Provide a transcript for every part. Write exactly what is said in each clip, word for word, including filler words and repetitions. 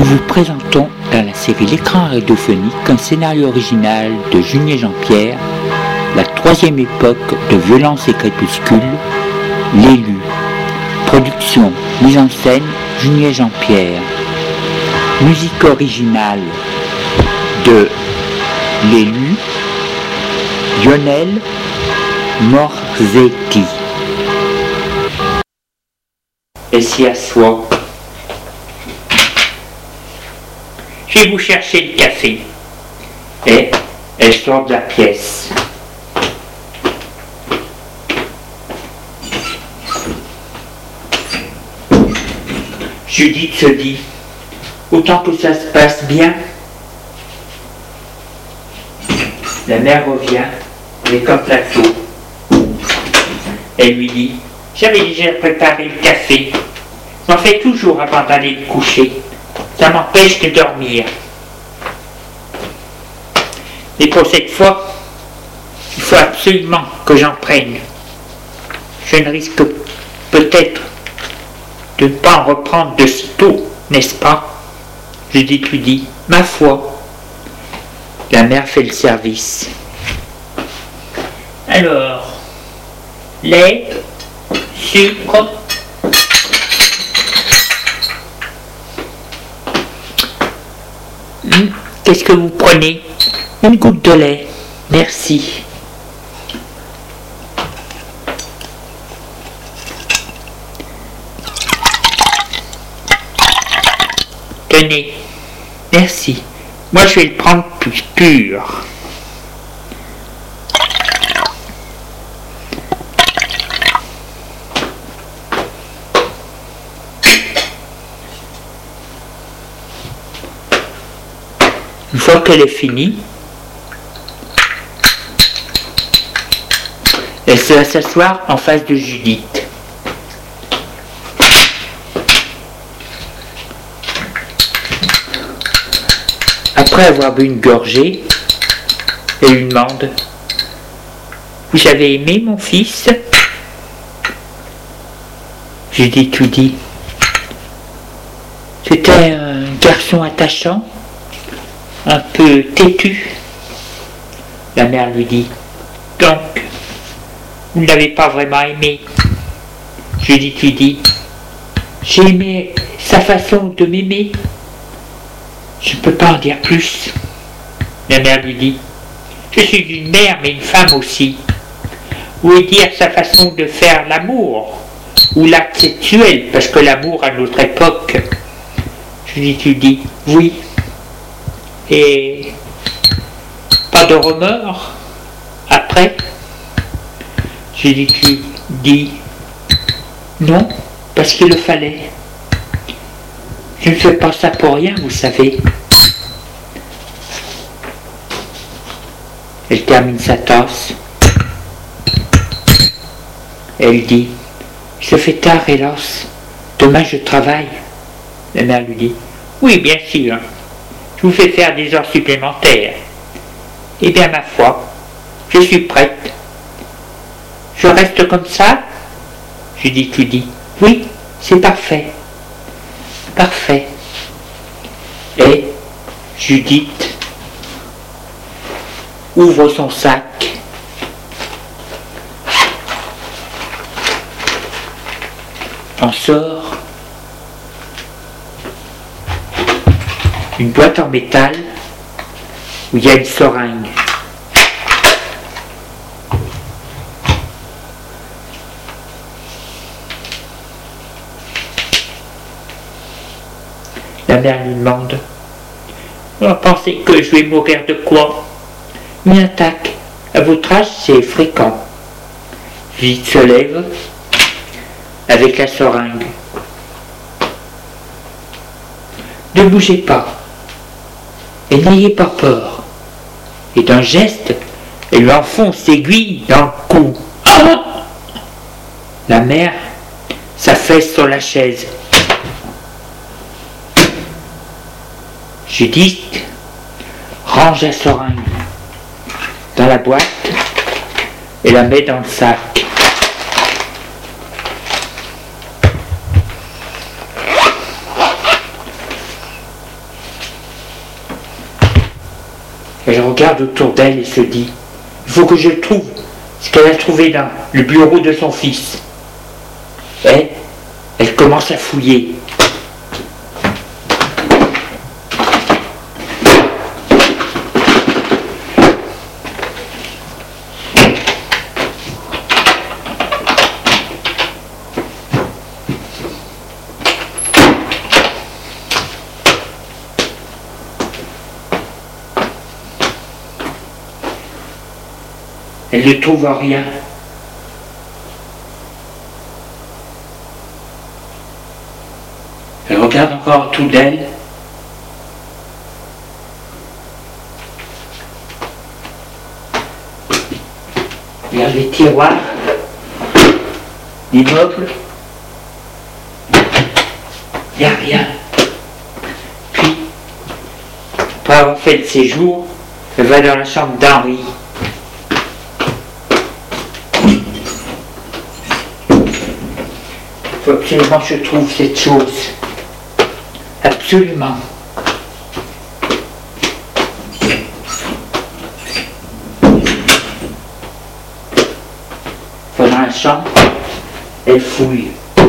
Nous vous présentons dans la série L'écran radiophonique un scénario original de Junier Jean-Pierre, la troisième époque de Violence et Crépuscule, L'élu. Production, mise en scène, Junier Jean-Pierre. Musique originale de L'élu, Lionel Morzetti. Et s'y assoit. Je vais vous chercher le café. Et elle sort de la pièce. Judith se dit, autant que ça se passe bien. La mère revient, avec un plateau. Elle lui dit, j'avais déjà préparé le café. J'en fais toujours avant d'aller me coucher. Ça m'empêche de dormir. Et pour cette fois, il faut absolument que j'en prenne. Je ne risque peut-être de ne pas en reprendre de sitôt, n'est-ce pas? Je d'étudie, ma foi. La mère fait le service. Alors, lait, sucre. Hum, qu'est-ce que vous prenez? Une goutte de lait. Merci. Tenez. Merci. Moi, je vais le prendre plus pur. Une fois qu'elle est finie, elle se va s'asseoir en face de Judith. Après avoir bu une gorgée, elle lui demande, « Vous avez aimé mon fils ?» Judith lui dit, « C'était un garçon attachant, un peu têtu. » La mère lui dit, « Donc, vous ne l'avez pas vraiment aimé ?» Judith lui dit, « J'ai aimé sa façon de m'aimer. Je ne peux pas en dire plus. » La mère lui dit, « Je suis une mère, mais une femme aussi. Vous voulez dire sa façon de faire l'amour, ou l'acte sexuel, parce que l'amour à notre époque. » Judith lui dit, « Oui. Et pas de remords après ?» Judith lui dit, « Non, parce qu'il le fallait. Je ne fais pas ça pour rien, vous savez. » Elle termine sa tasse. Elle dit, « Il se fait tard, hélas. Demain, je travaille. » La mère lui dit, « Oui, bien sûr. Je vous fais faire des heures supplémentaires. Eh bien, ma foi, je suis prête. Je reste comme ça ?» Judith lui dit, « Oui, c'est parfait. Parfait. » Et Judith ouvre son sac. En sort une boîte en métal où il y a une seringue. La mère lui demande, « Vous pensez que je vais mourir de quoi? Une attaque. À votre âge, c'est fréquent. » Judith se lève avec la seringue. « Ne bougez pas et n'ayez pas peur. » Et d'un geste, elle lui enfonce l'aiguille dans le cou. Ah! La mère s'affaisse sur la chaise. Judith range la seringue dans la boîte et la met dans le sac. Elle regarde autour d'elle et se dit, il faut que je trouve ce qu'elle a trouvé là, le bureau de son fils. Et elle commence à fouiller. Elle ne trouve rien. Elle regarde encore autour d'elle. Regarde les tiroirs, les meubles. Il n'y a rien. Puis, après avoir fait le séjour, elle va dans la chambre d'Henri. Il faut absolument que je trouve cette chose. Absolument. Pendant la chambre, elle fouille.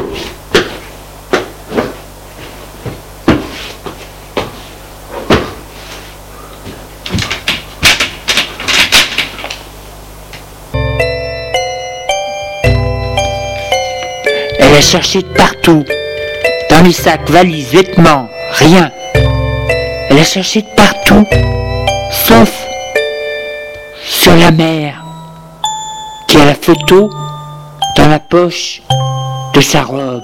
Elle a cherché de partout, dans les sacs, valises, vêtements, rien. Elle a cherché de partout, sauf sur la mère, qui a la photo dans la poche de sa robe.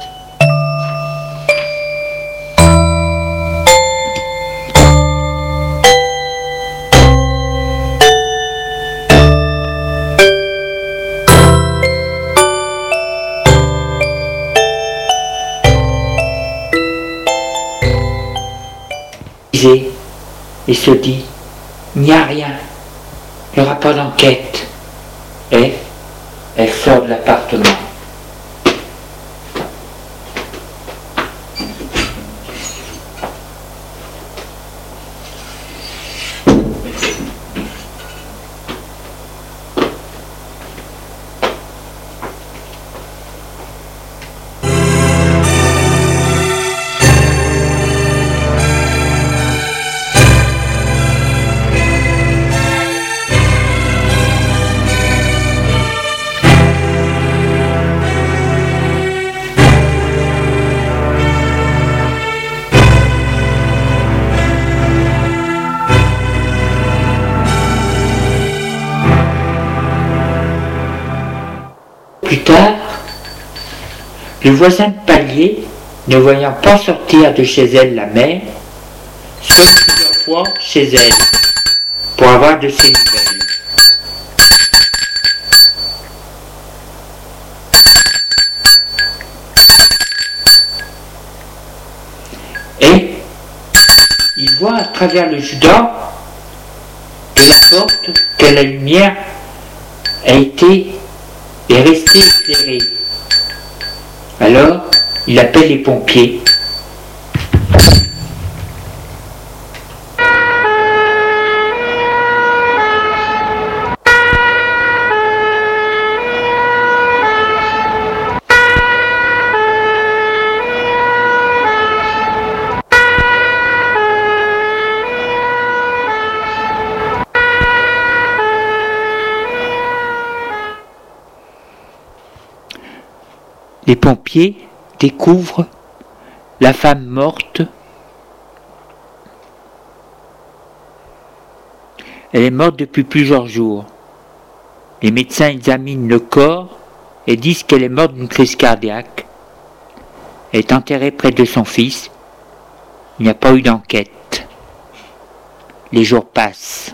Et se dit, il n'y a rien, il n'y aura pas d'enquête. Et elle sort de l'appartement. Plus tard, le voisin de palier, ne voyant pas sortir de chez elle la mère, sonne plusieurs fois chez elle pour avoir de ses nouvelles. Et il voit à travers le jus-d'or de la porte que la lumière a été est resté éclairé. Alors, il appelle les pompiers. Les pompiers découvrent la femme morte. Elle est morte depuis plusieurs jours. Les médecins examinent le corps et disent qu'elle est morte d'une crise cardiaque. Elle est enterrée près de son fils. Il n'y a pas eu d'enquête. Les jours passent.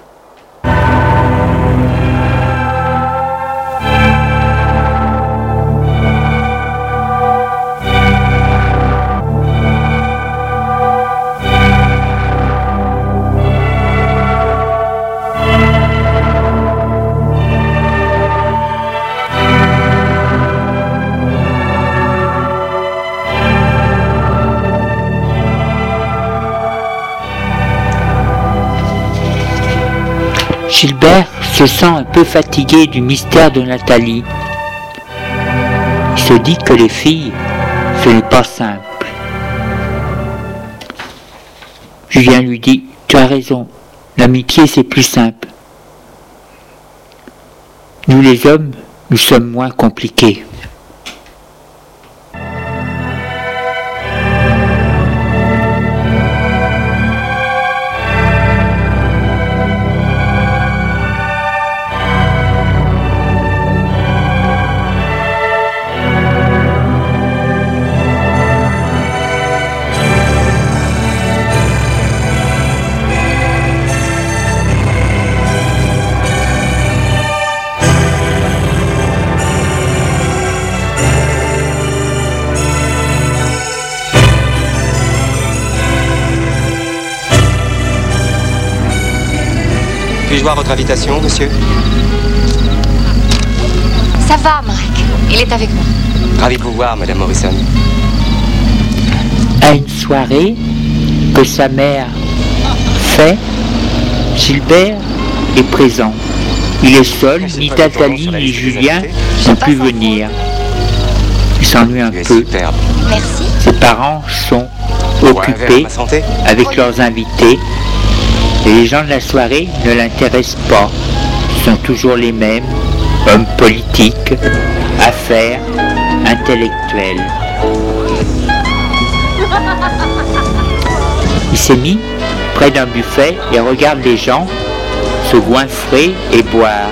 Gilbert se sent un peu fatigué du mystère de Nathalie. Il se dit que les filles, ce n'est pas simple. Julien lui dit, tu as raison, l'amitié c'est plus simple. Nous les hommes, nous sommes moins compliqués. Puis-je voir votre invitation, monsieur? Ça va, Marek. Il est avec moi. Ravi de vous voir, Madame Morrison. À une soirée que sa mère fait, Gilbert est présent. Il est seul, ni Nathalie ni Julien n'ont pu venir. Il s'ennuie un peu. Superbe. Merci. Ses parents sont occupés avec leurs invités. Et les gens de la soirée ne l'intéressent pas. Ce sont toujours les mêmes, hommes politiques, affaires, intellectuels. Il s'est mis près d'un buffet et regarde les gens se goinfrer et boire.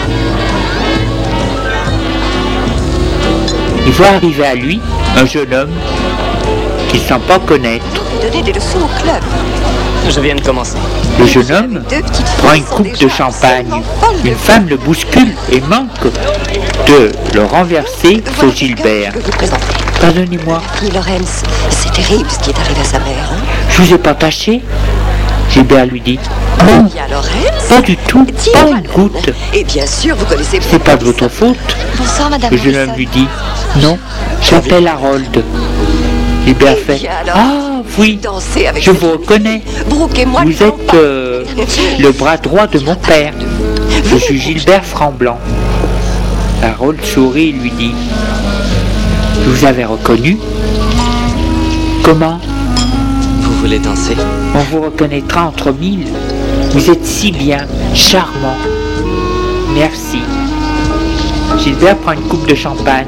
Il voit arriver à lui un jeune homme qu'il ne sent pas connaître. Donner des leçons au club. Je viens de commencer. Le jeune homme prend une coupe de champagne. Une femme le bouscule et manque de le renverser sur Gilbert. Pardonnez-moi. Lorenz, c'est terrible ce qui est arrivé à sa mère. Hein? Je vous ai pas taché. Gilbert lui dit. Non, Bien, Lorenz. pas du tout, pas une goutte. Et bien sûr, vous connaissez... C'est pas de votre faute. Bonsoir, Madame Le jeune homme Morrison. lui dit. Non, j'appelle Harold. Gilbert Eh fait. bien, alors, Ah oui, Dansez avec je cette vous reconnais. Brooke et moi, Vous nous allons êtes pas- euh, le bras droit de mon père. Je suis Gilbert Framblanc. Harold sourit et lui dit. Vous avez reconnu? Comment? Vous voulez danser? On vous reconnaîtra entre mille. Vous êtes si bien, charmant. Merci. Gilbert prend une coupe de champagne.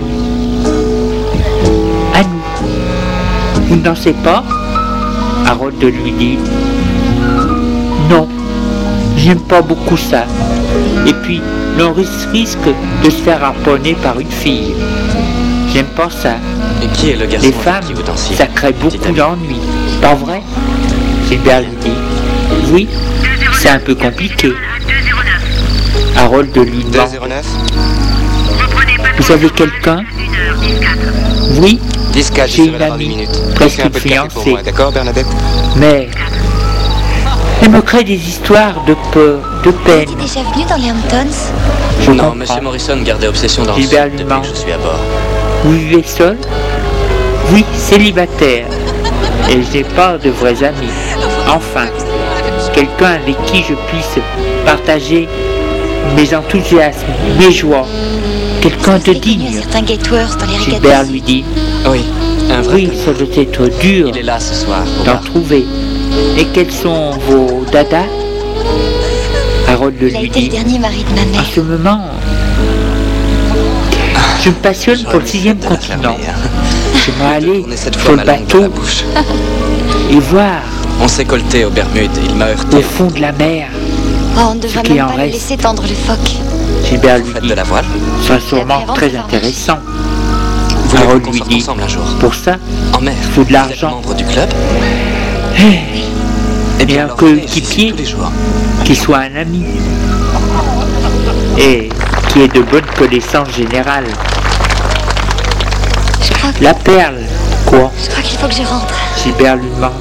À nous. Vous ne dansez pas? Harold lui dit. Non, j'aime pas beaucoup ça. Et puis, l'on risque de se faire harponner par une fille. J'aime pas ça. Et qui est le garçon Les avec femmes, qui vous dansiez? ça crée beaucoup Petite amie. d'ennuis. Pas vrai? Gilbert lui dit. Oui, c'est un peu compliqué. Harold lui deux demande. zéro neuf? Vous avez quelqu'un? Oui, dix quatre, J'ai je une serai là dans dix amie, minutes. presque Fais un peu de café pour fiancée. moi, d'accord, Bernadette? mais elle me crée des histoires de peur, de peine. T'es déjà venu dans les Hamptons? Je Non, comprends. Monsieur Morrison gardait obsession dans le Gilbert sud lui depuis demande. que je suis à bord. Vous vivez seul? Oui, célibataire. Et je n'ai pas de vrais amis. Enfin, quelqu'un avec qui je puisse partager mes enthousiasmes, mes joies. Quelqu'un de Vous avez connu digne. un certain Gatesworth dans les Gilbert régates. lui dit. Oui, un vrai Oui, connard. ça doit être dur Il est là ce soir. au d'en bar. trouver. Et quels sont vos dadas? Harold Il a lui été le dit. dernier mari de ma En mère. ce moment, je me passionne J'aurais pour le mieux sixième fait de la continent. fermer, hein. J'aimerais aller Tourner cette sur fois le ma langue dans bateau la bouche. et voir On s'est colté aux Bermudes, il m'a au heurté. fond de la mer. Oh, on ne devrait qui même en pas le reste. laisser tendre le phoque. Gilbert Vous lui faites dit. de la voile? Ce sera sûrement avant très de faire intéressant. Voulez-vous Harold qu'on lui sorte dit. ensemble un jour? Pour ça, En mer? faut de Vous l'argent. êtes membre du club? eh, Eh bien, Et un alors venez, j'y suis coéquipier. tous les jours. qu'il soit un ami. Et qui ait de bonnes connaissances générales. Je crois, La perle, quoi? je crois qu'il faut que je rentre. Gilbert lui demande.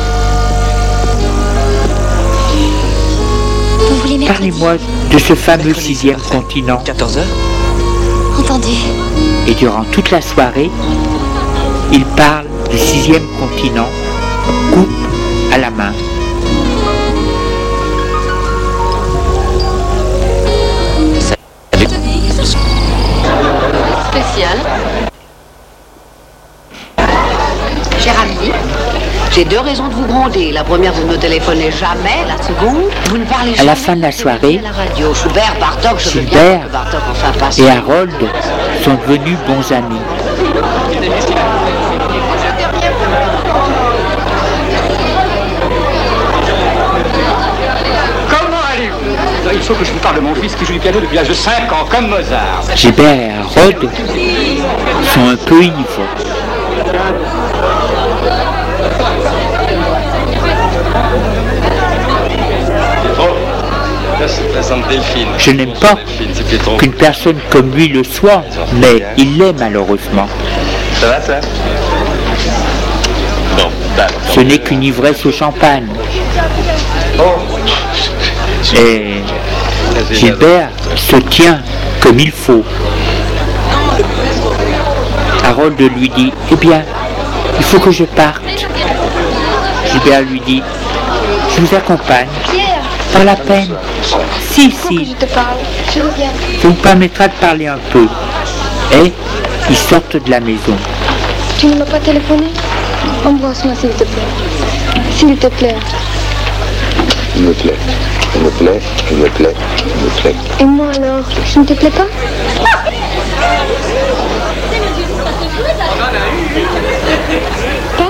Vous voulez mercredi? Parlez-moi de ce fameux Mercredi, sixième c'est parfait. continent. quatorze heures? Entendu. Et durant toute la soirée, il parle du sixième continent, coupe à la main. cher ami. J'ai deux raisons de vous gronder. La première, vous ne me téléphonez jamais. La seconde, vous ne parlez jamais. À la fin de la soirée, à la radio. Schubert, Bartok, je veux bien Gilbert que Bartok enfin passe. et Harold sont devenus bons amis. Comment allez-vous? Il faut que je vous parle de mon fils qui joue du piano depuis l'âge de cinq ans, comme Mozart. Gilbert et Harold sont un peu ivres. Je n'aime pas qu'une personne comme lui le soit, mais il l'est malheureusement. Ça va, ça? Bon, bah, Ce n'est qu'une ivresse au champagne. Et Gilbert se tient comme il faut. Harold lui dit, eh bien, il faut que je parte. Gilbert lui dit, je vous accompagne. Pas la peine. Si, si. Je te parle. Je reviens. Ça vous permettra de parler un peu. Et ils sortent de la maison. Tu ne m'as pas téléphoné? Embrasse-moi s'il te plaît. S'il te plaît. Il me plaît, il me plaît, il me plaît, il me plaît. Et moi alors, je ne te plais pas? Pas?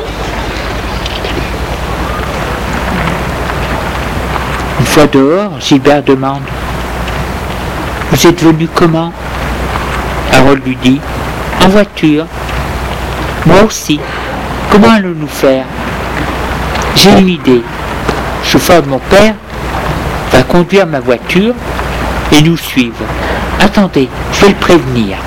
Une fois dehors, Gilbert demande, vous êtes venu comment? Harold lui dit, en voiture. Moi aussi. Comment allons-nous faire? J'ai une idée. Le chauffeur de mon père va conduire ma voiture et nous suivre. Attendez, je vais le prévenir.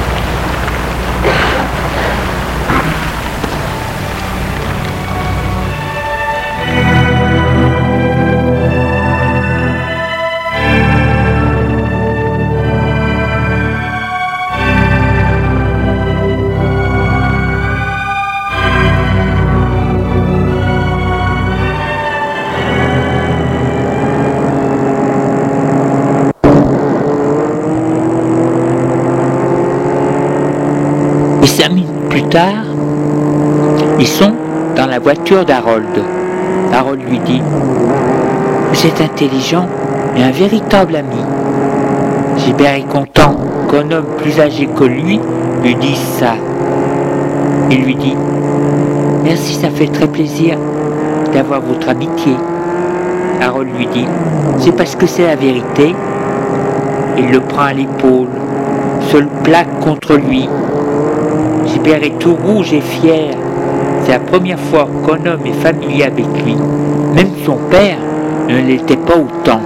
Et cinq minutes plus tard, ils sont dans la voiture d'Harold. Harold lui dit, vous êtes intelligent et un véritable ami. Gilbert est content qu'un homme plus âgé que lui lui dise ça. Il lui dit, merci, ça fait très plaisir d'avoir votre amitié. Harold lui dit, c'est parce que c'est la vérité. Il le prend à l'épaule, se le plaque contre lui. Gilbert est tout rouge et fier. C'est la première fois qu'un homme est familier avec lui. Même son père ne l'était pas autant.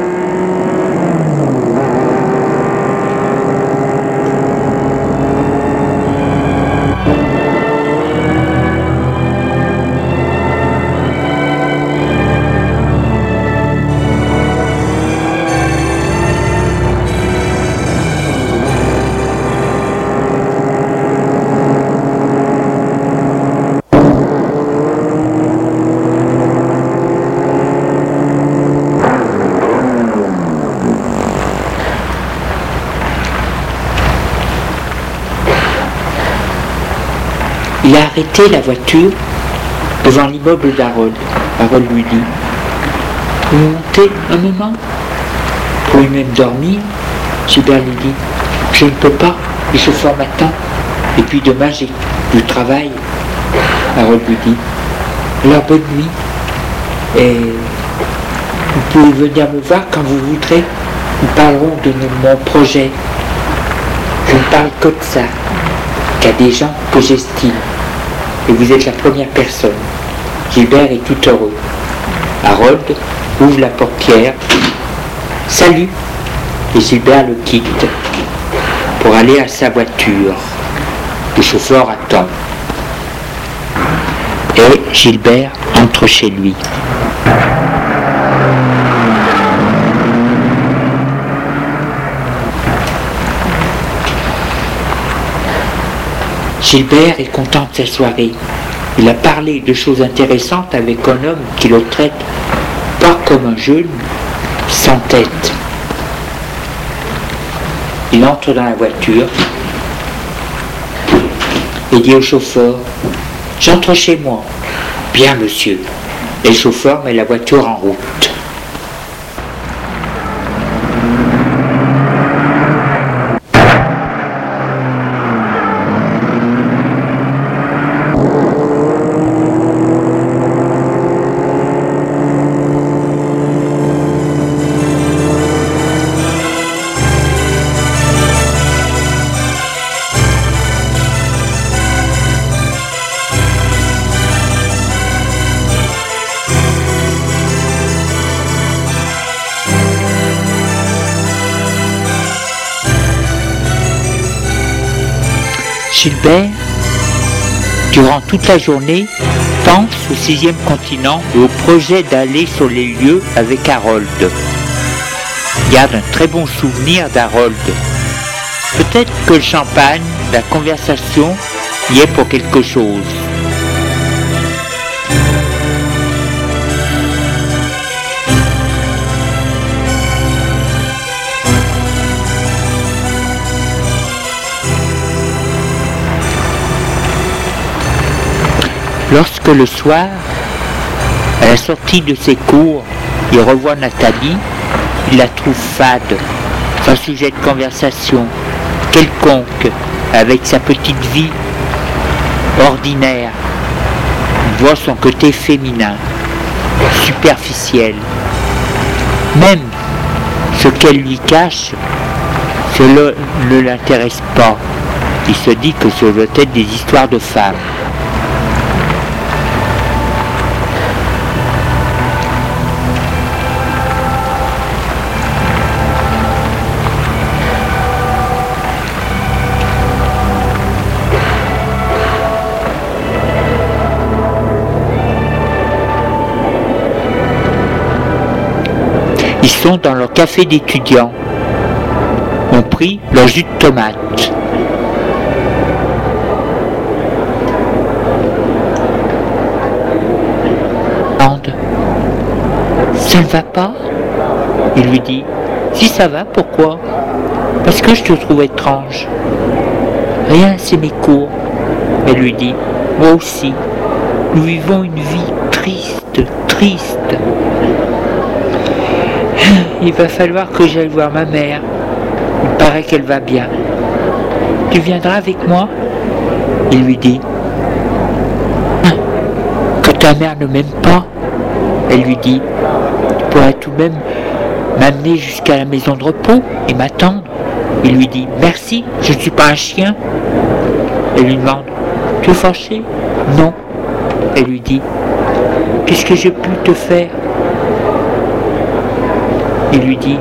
Il a arrêté la voiture devant l'immeuble d'Harold. Harold lui dit, vous montez un moment? Pour lui-même dormir? Gilbert lui dit, je ne peux pas, le chauffeur m'attend. Et puis demain j'ai du travail. Harold lui dit, alors bonne nuit. Et vous pouvez venir me voir quand vous voudrez. Nous parlerons de mon projet. Je ne parle que de ça, qu'à des gens que j'estime. Et vous êtes la première personne. Gilbert est tout heureux. Harold ouvre la portière. Salut. Et Gilbert le quitte pour aller à sa voiture. Le chauffeur attend. Et Gilbert entre chez lui. Gilbert est content de sa soirée. Il a parlé de choses intéressantes avec un homme qui le traite pas comme un jeune, sans tête. Il entre dans la voiture et dit au chauffeur, J'entre chez moi. Bien, monsieur. Et le chauffeur met la voiture en route. Gilbert, durant toute la journée, pense au sixième continent et au projet d'aller sur les lieux avec Harold. Il garde un très bon souvenir d'Harold. Peut-être que le champagne, la conversation, y est pour quelque chose. Lorsque le soir, à la sortie de ses cours, il revoit Nathalie, il la trouve fade, sans sujet de conversation, quelconque, avec sa petite vie ordinaire. Il voit son côté féminin, superficiel. Même ce qu'elle lui cache, cela ne l'intéresse pas. Il se dit que ce doit être des histoires de femmes. Ils sont dans leur café d'étudiants. Ont pris leur jus de tomate. Ça ne va pas? Il lui dit. Si ça va, pourquoi? Parce que je te trouve étrange. Rien, c'est mes cours. Elle lui dit. Moi aussi. Nous vivons une vie triste, triste. Il va falloir que j'aille voir ma mère. Il paraît qu'elle va bien. Tu viendras avec moi? Il lui dit. Que ta mère ne m'aime pas? Elle lui dit. Tu pourrais tout de même m'amener jusqu'à la maison de repos et m'attendre. Il lui dit. Merci, je ne suis pas un chien. Elle lui demande. Tu es fâché? Non. Elle lui dit. Qu'est-ce que j'ai pu te faire? Il lui dit.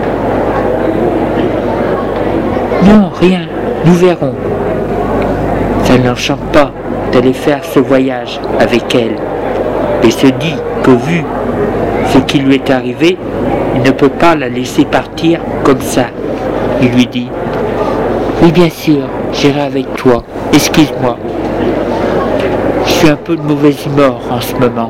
Non, rien, nous verrons. Ça ne l'enchante pas d'aller faire ce voyage avec elle. Et se dit que vu ce qui lui est arrivé, il ne peut pas la laisser partir comme ça. Il lui dit. Oui, bien sûr, j'irai avec toi. Excuse-moi. Je suis un peu de mauvaise humeur en ce moment.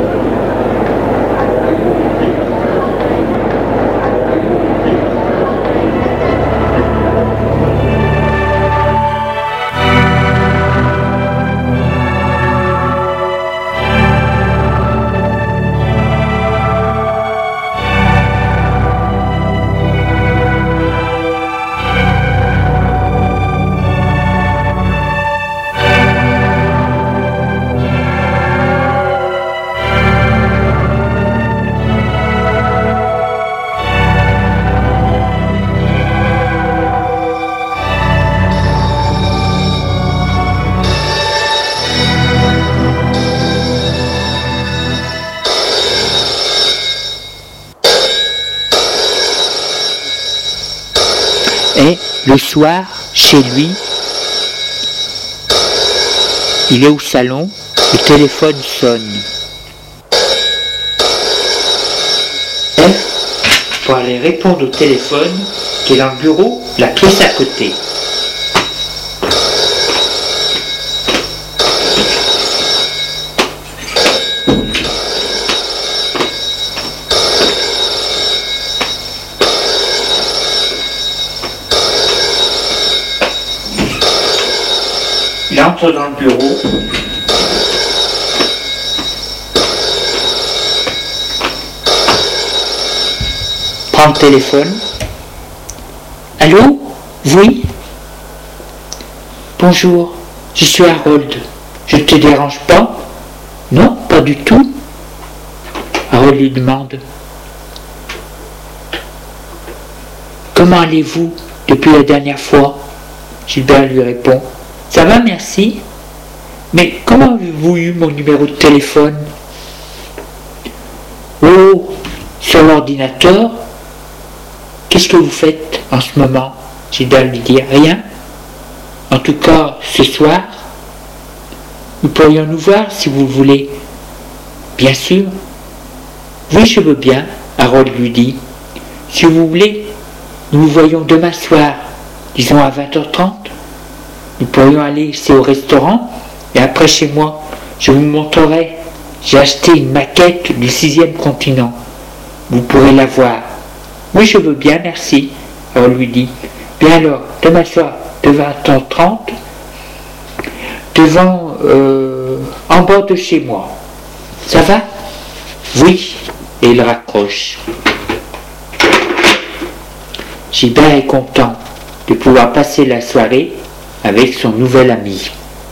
Et le soir, chez lui, il est au salon, le téléphone sonne. Et pour aller répondre au téléphone, qui est dans le bureau, la pièce à côté. Il entre dans le bureau, le téléphone. Allô? Oui? Bonjour, je suis Harold. Je te dérange pas? Non, pas du tout. Harold lui demande. Comment allez-vous depuis la dernière fois? Gilbert lui répond. Ça va, merci. Mais comment avez-vous eu mon numéro de téléphone? Oh, sur l'ordinateur. Qu'est-ce que vous faites en ce moment? Gilbert lui dit. Rien. En tout cas, ce soir, nous pourrions nous voir si vous voulez. Bien sûr. Oui, je veux bien, Harold lui dit. Si vous voulez, nous nous voyons demain soir, disons à vingt heures trente. Nous pourrions aller ici au restaurant et après chez moi, je vous montrerai. J'ai acheté une maquette du sixième continent. Vous pourrez la voir. Oui, je veux bien, merci, Harold lui dit. Bien alors, demain soir, de vingt heures trente, devant, euh, en bas de chez moi. Ça va? Oui. Et il raccroche. Gilbert est content de pouvoir passer la soirée avec son nouvel ami.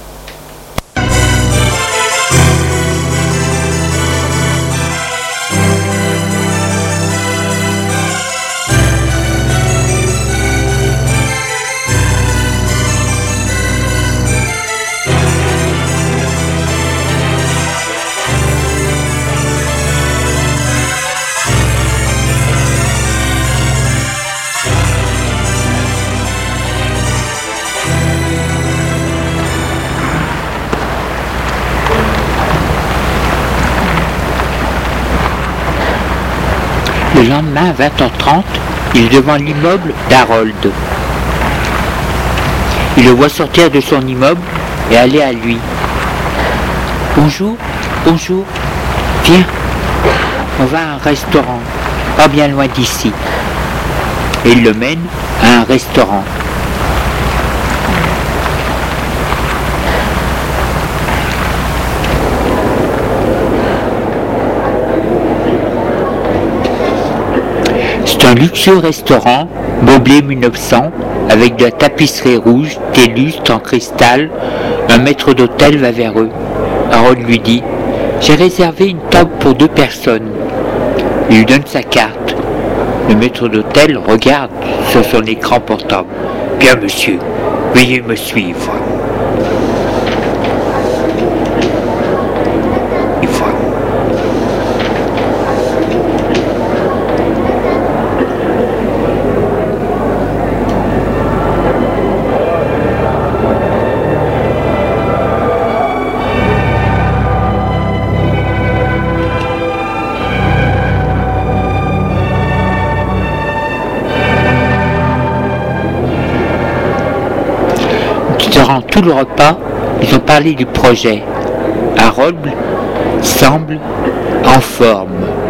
Le lendemain, à vingt heures trente, il est devant l'immeuble d'Harold. Il le voit sortir de son immeuble et aller à lui. Bonjour, bonjour, viens, on va à un restaurant, pas bien loin d'ici. Et il le mène à un restaurant. C'est un luxueux restaurant, meublé mille neuf cents, avec de la tapisserie rouge, des lustres en cristal. Un maître d'hôtel va vers eux. Harold lui dit « J'ai réservé une table pour deux personnes. » Il lui donne sa carte. Le maître d'hôtel regarde sur son écran portable. « Bien, monsieur, veuillez me suivre. » Durant tout le repas, ils ont parlé du projet. Harold semble en forme.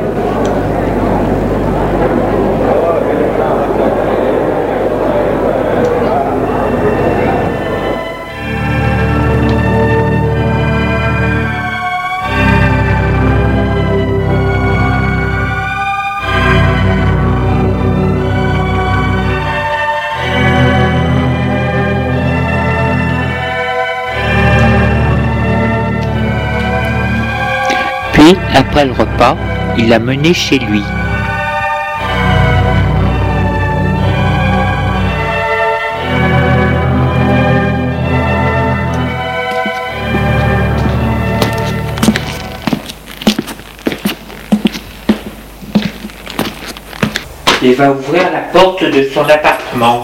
Puis, après le repas, il l'a mené chez lui. Il va ouvrir la porte de son appartement.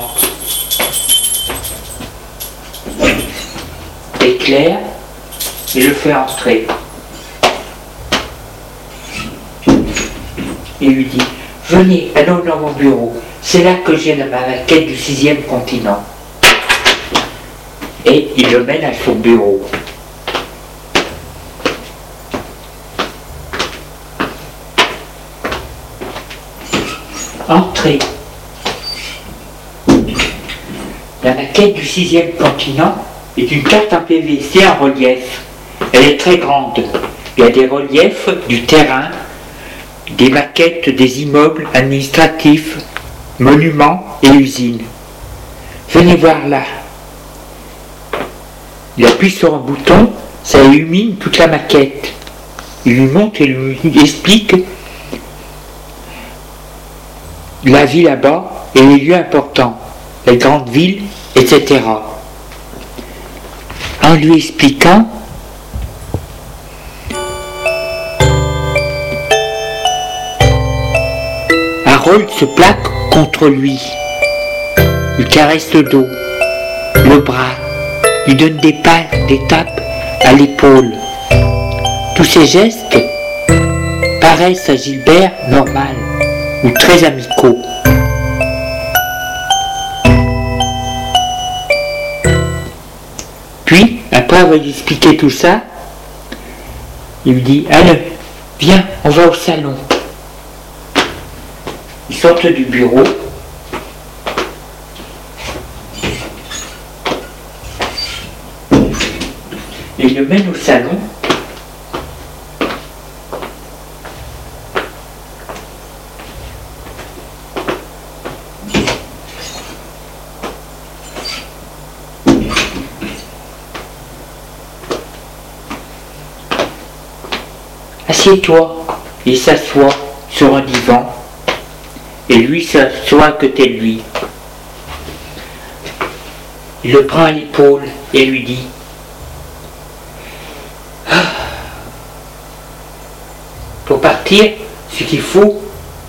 Éclaire et le fait entrer. Il lui dit « Venez, allons dans mon bureau. C'est là que j'ai la maquette du sixième continent. » Et il le mène à son bureau. Entrez. La maquette du sixième continent est une carte en P V C en relief. Elle est très grande. Il y a des reliefs du terrain des maquettes des immeubles administratifs, monuments et usines. Venez voir là. Il appuie sur un bouton, ça illumine toute la maquette. Il lui montre et lui explique la vie là-bas et les lieux importants, les grandes villes, et cetera. En lui expliquant, Harold se plaque contre lui, lui caresse le dos, le bras, lui donne des pas, des tapes à l'épaule. Tous ces gestes paraissent à Gilbert normal ou très amicaux. Puis, après avoir expliqué tout ça, il lui dit « Allez, viens, on va au salon ». Ils sortent du bureau. Et il le mène au salon. Assieds-toi. Il s'assoit sur un divan. Et lui s'assoit à côté de lui. Il le prend à l'épaule et lui dit ah, pour partir, ce qu'il faut,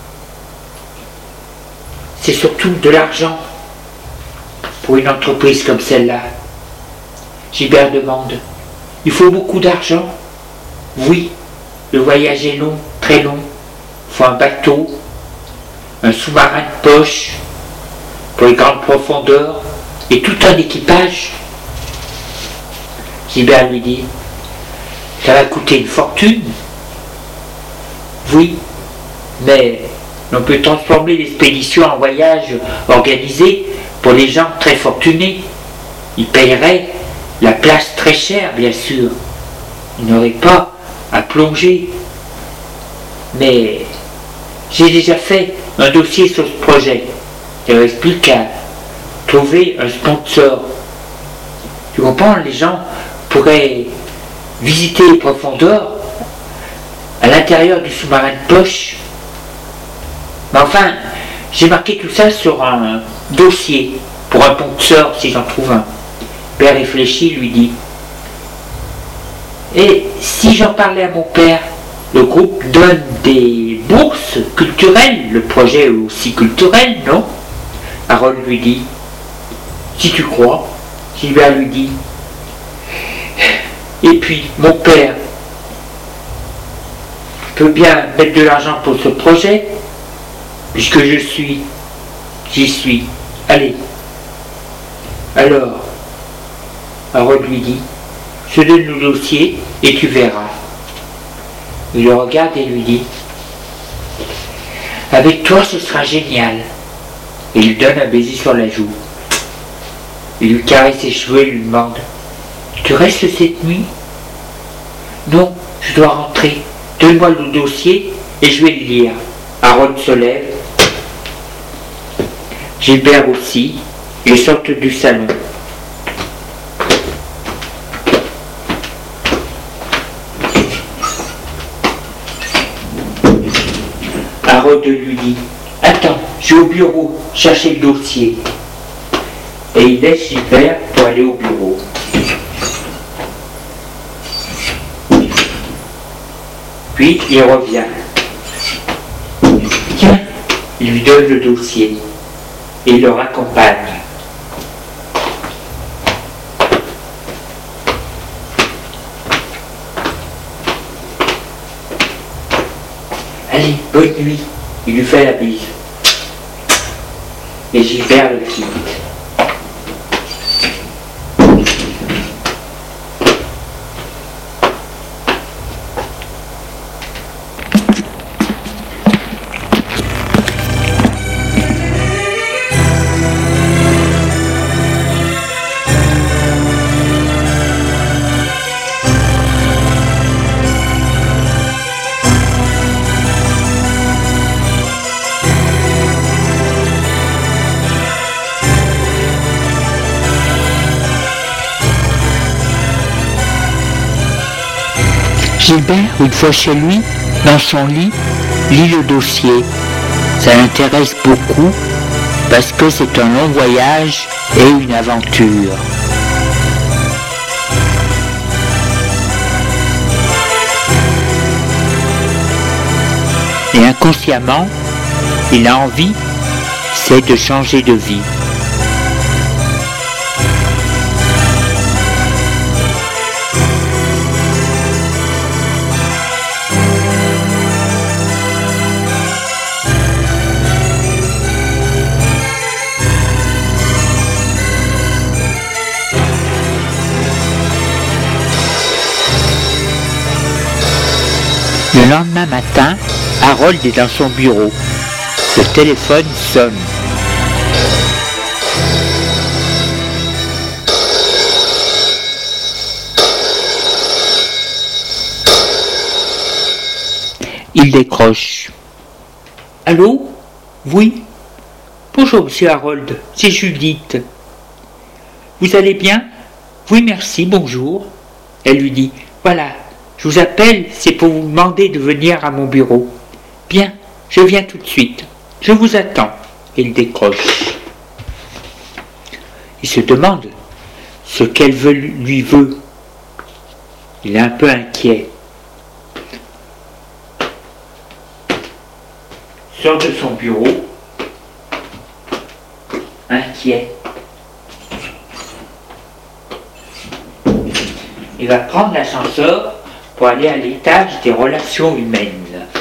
c'est surtout de l'argent pour une entreprise comme celle-là. Gilbert demande il faut beaucoup d'argent? Oui, le voyage est long, très long. Il faut un bateau, un sous-marin de poche pour les grandes profondeurs et tout un équipage. Gilbert lui dit ça va coûter une fortune. Oui, mais on peut transformer l'expédition en voyage organisé pour les gens très fortunés. Ils paieraient la place très chère, bien sûr. Ils n'auraient pas à plonger. Mais j'ai déjà fait un dossier sur ce projet. Ça explique à trouver un sponsor. Tu comprends, les gens pourraient visiter les profondeurs à l'intérieur du sous-marin de poche. Mais enfin, j'ai marqué tout ça sur un dossier pour un sponsor si j'en trouve un. Père réfléchit, lui dit et si j'en parlais à mon père, le groupe donne des bourses culturelles, le projet est aussi culturel, non? Harold lui dit si tu crois. Gilbert lui dit et puis mon père peut bien mettre de l'argent pour ce projet puisque je suis j'y suis. Allez. Alors Harold lui dit je donne le dossier et tu verras. Il le regarde et lui dit avec toi ce sera génial. Et il lui donne un baiser sur la joue. Il lui caresse ses cheveux et lui demande tu restes cette nuit? Non, je dois rentrer. Donne-moi le dossier et je vais le lire. Harold se lève. Gilbert aussi. Ils sortent du salon. Harold lui dit attends, je vais au bureau chercher le dossier. Et il laisse Gilbert pour aller au bureau. Puis il revient. Tiens, il lui donne le dossier et il le raccompagne. Allez, bonne nuit. Il lui fait la bise. Et Gilbert le quitte. Gilbert, une fois chez lui, dans son lit, lit le dossier. Ça l'intéresse beaucoup parce que c'est un long voyage et une aventure. Et inconsciemment, il a envie, c'est de changer de vie. Le lendemain matin, Harold est dans son bureau. Le téléphone sonne. Il décroche. Allô? Oui? Bonjour, monsieur Harold, c'est Judith. Vous allez bien? Oui, merci, bonjour. Elle lui dit, voilà, je vous appelle, c'est pour vous demander de venir à mon bureau. Bien, je viens tout de suite. Je vous attends. Il décroche. Il se demande ce qu'elle veut, lui veut. Il est un peu inquiet. Sort de son bureau, inquiet. Il va prendre l'ascenseur pour aller à l'étage des relations humaines.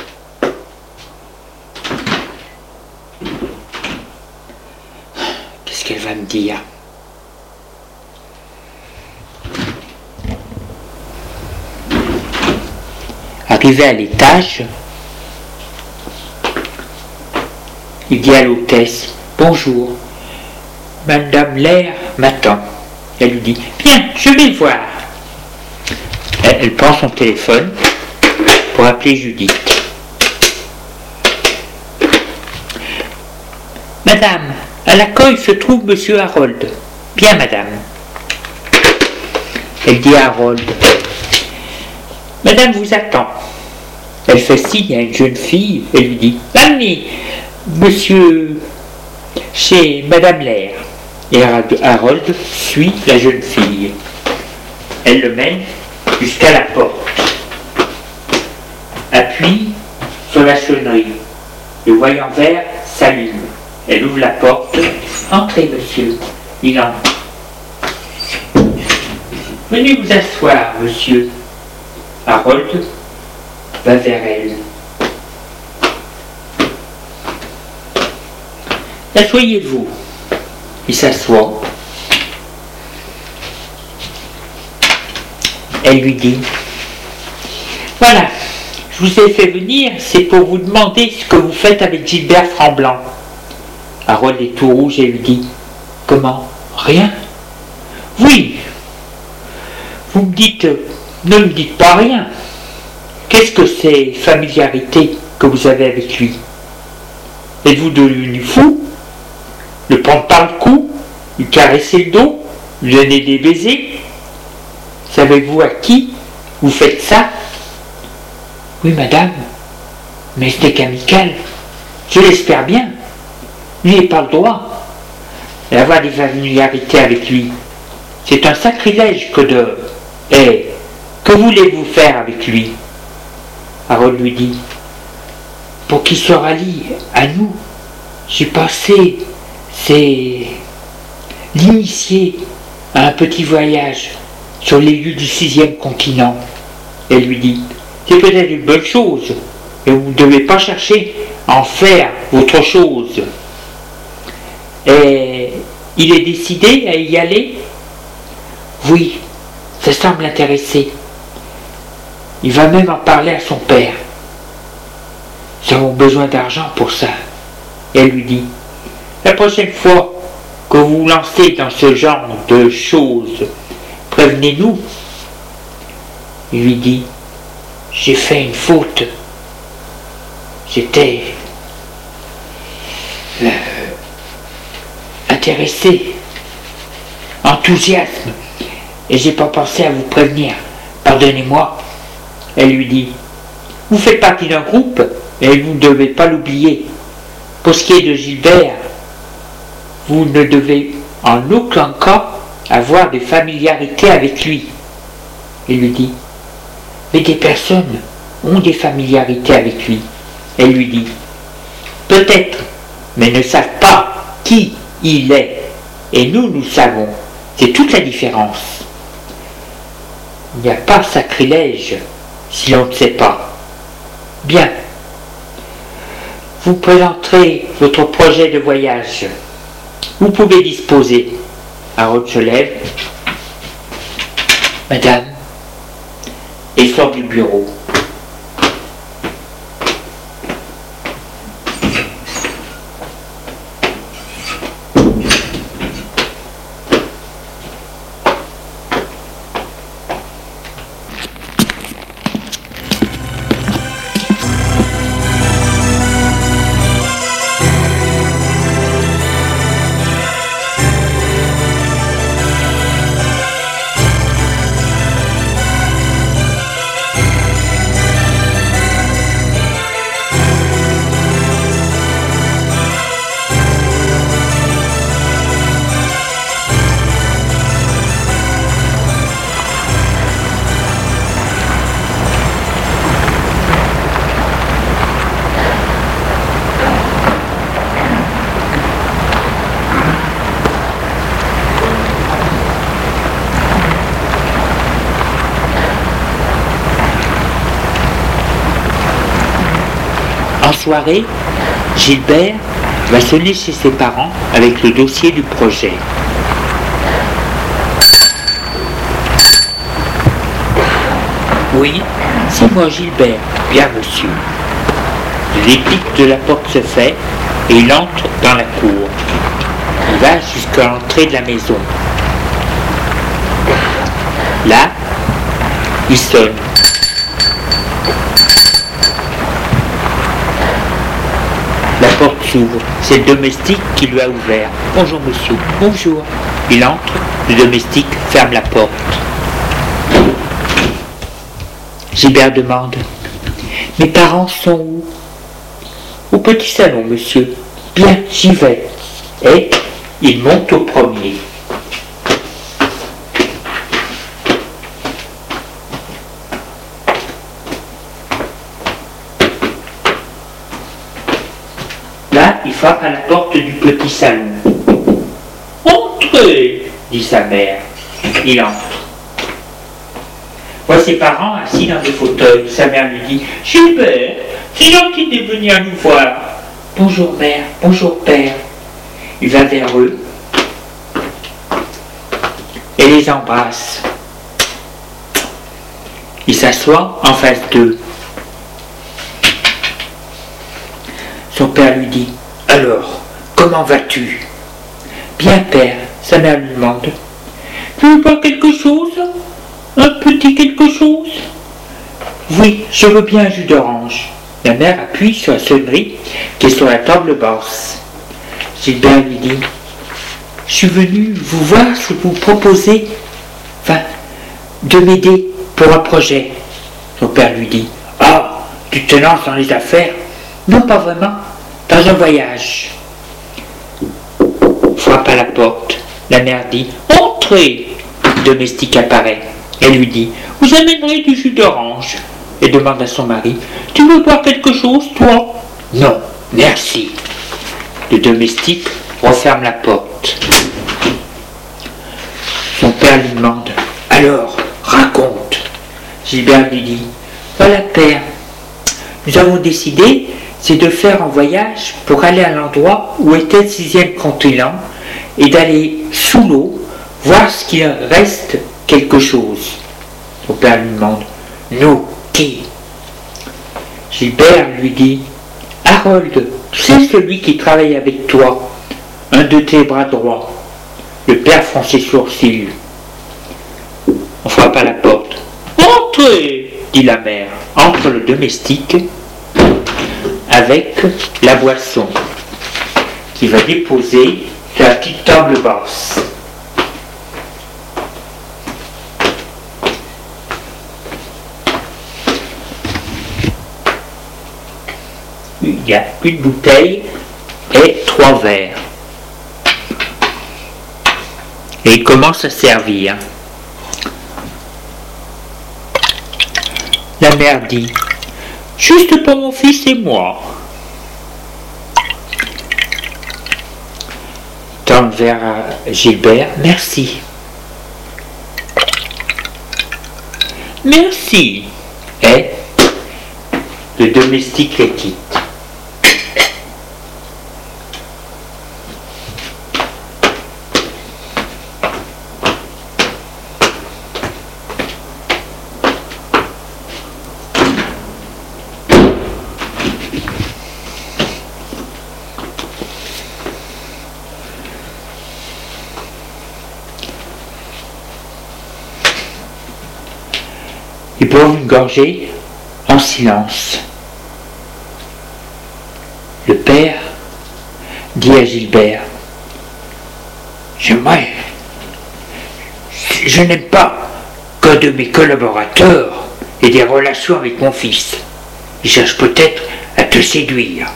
Qu'est-ce qu'elle va me dire? Arrivé à l'étage, il dit à l'hôtesse, bonjour, Madame Lair m'attend. Elle lui dit, bien, je vais le voir. Elle, elle prend son téléphone pour appeler Judith. Madame, à l'accueil se trouve Monsieur Harold. Bien, madame. Elle dit à Harold, Madame vous attend. Elle fait signe à une jeune fille et lui dit, amenez Monsieur chez Madame Lair. Et Harold suit la jeune fille. Elle le mène jusqu'à la porte. Appuie sur la sonnerie. Le voyant vert s'allume. Elle ouvre la porte. Entrez, monsieur. Il entre. Venez vous asseoir, monsieur. Harold va vers elle. Asseyez-vous. Il s'assoit. Elle lui dit, voilà, je vous ai fait venir, c'est pour vous demander ce que vous faites avec Gilbert Tremblant. Harold est tout rouge et lui dit, comment? Rien? Oui. Vous me dites, ne me dites pas rien. Qu'est-ce que c'est familiarité que vous avez avec lui? Êtes-vous devenu fou? Le prendre par le cou, lui caresser le dos, lui donner des baisers? Savez-vous à qui vous faites ça? Oui, madame, mais c'était qu'amical. Je l'espère bien. Lui n'avez pas le droit d'avoir des familiarités avec lui. C'est un sacrilège que de... Eh, que voulez-vous faire avec lui? Harold lui dit, pour qu'il se rallie à nous, j'ai passé... c'est l'initier à un petit voyage sur les lieux du sixième continent. Elle lui dit, c'est peut-être une bonne chose, mais vous ne devez pas chercher à en faire autre chose. Et il est décidé à y aller? Oui, ça semble l'intéresser. Il va même en parler à son père. Nous avons besoin d'argent pour ça. Elle lui dit, la prochaine fois que vous vous lancez dans ce genre de choses, prévenez-nous. Il lui dit, j'ai fait une faute. J'étais euh, intéressé, enthousiasme, et j'ai pas pensé à vous prévenir. Pardonnez-moi. Elle lui dit, vous faites partie d'un groupe et vous ne devez pas l'oublier. Pour ce qui est de Gilbert, vous ne devez en aucun cas avoir de familiarité avec lui. Il lui dit, mais des personnes ont des familiarités avec lui. Elle lui dit, peut-être, mais ne savent pas qui il est. Et nous, nous savons. C'est toute la différence. Il n'y a pas sacrilège si l'on ne sait pas. Bien. Vous présenterez votre projet de voyage. Vous pouvez disposer. Harold se lève. Madame. Et sort du bureau. En soirée, Gilbert va sonner chez ses parents avec le dossier du projet. Oui, c'est moi Gilbert, bien reçu. Le déclic de la porte se fait et il entre dans la cour. Il va jusqu'à l'entrée de la maison. Là, il sonne. La porte s'ouvre, c'est le domestique qui lui a ouvert. Bonjour monsieur, bonjour. Il entre, le domestique ferme la porte. Gilbert demande, mes parents sont où? Au petit salon, monsieur. Bien, j'y vais. Et il monte au premier. Là, il frappe à la porte du petit salon. « Entrez !» dit sa mère. Il entre. Voit ses parents assis dans des fauteuils. Sa mère lui dit « Gilbert, c'est gentil de venir nous voir. »« Bonjour mère, bonjour père. » Il va vers eux et les embrasse. Il s'assoit en face d'eux. Son père lui dit, « Alors, comment vas-tu ?»« Bien, père. » Sa mère lui demande, « Tu veux boire quelque chose? Un petit quelque chose ?»« Oui, je veux bien un jus d'orange. » La mère appuie sur la sonnerie qui est sur la table basse. Gilbert lui dit, « Je suis venu vous voir si vous proposez, enfin, de m'aider pour un projet. » Son père lui dit, « Ah, tu te lances dans les affaires? » Non, pas vraiment. Dans un voyage. Frappe à la porte. La mère dit « Entrez !» Le domestique apparaît. Elle lui dit « Vous amènerez du jus d'orange ?» Et demande à son mari « Tu veux boire quelque chose, toi ?»« Non, merci. » Le domestique referme la porte. Son père lui demande « Alors, raconte !» Gilbert lui dit « Voilà, père. Nous avons décidé c'est de faire un voyage pour aller à l'endroit où était le sixième continent et d'aller sous l'eau voir ce qu'il reste quelque chose. » Son père lui demande « Nous, qui ?» Gilbert lui dit « Harold, tu sais celui qui travaille avec toi, un de tes bras droits. » Le père fronce ses sourcils. On frappe à la porte. « Entrez !» dit la mère. Entre le domestique avec la boisson qui va déposer sur la petite table basse. il y a une bouteille et trois verres. Et il commence à servir. La mère dit, juste pour mon fils et moi. Tend le verre à Gilbert, merci. Merci. Et le domestique les quitte. Ils boivent une gorgée en silence. Le père dit à Gilbert, j'aimerais, je n'aime pas qu'un de mes collaborateurs ait des relations avec mon fils. Il cherche peut-être à te séduire.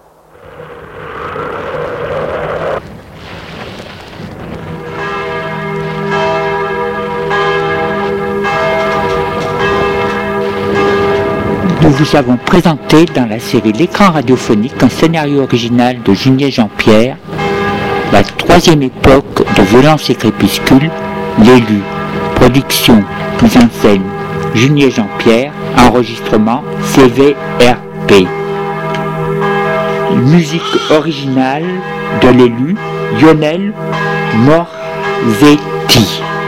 Nous vous avons présenté dans la série L'écran radiophonique un scénario original de Junier Jean-Pierre, la troisième époque de Violence et Crépuscule, l'élu, production, mise en scène, Junier Jean-Pierre, enregistrement C V R P. Musique originale de l'élu, Lionel Morzetti.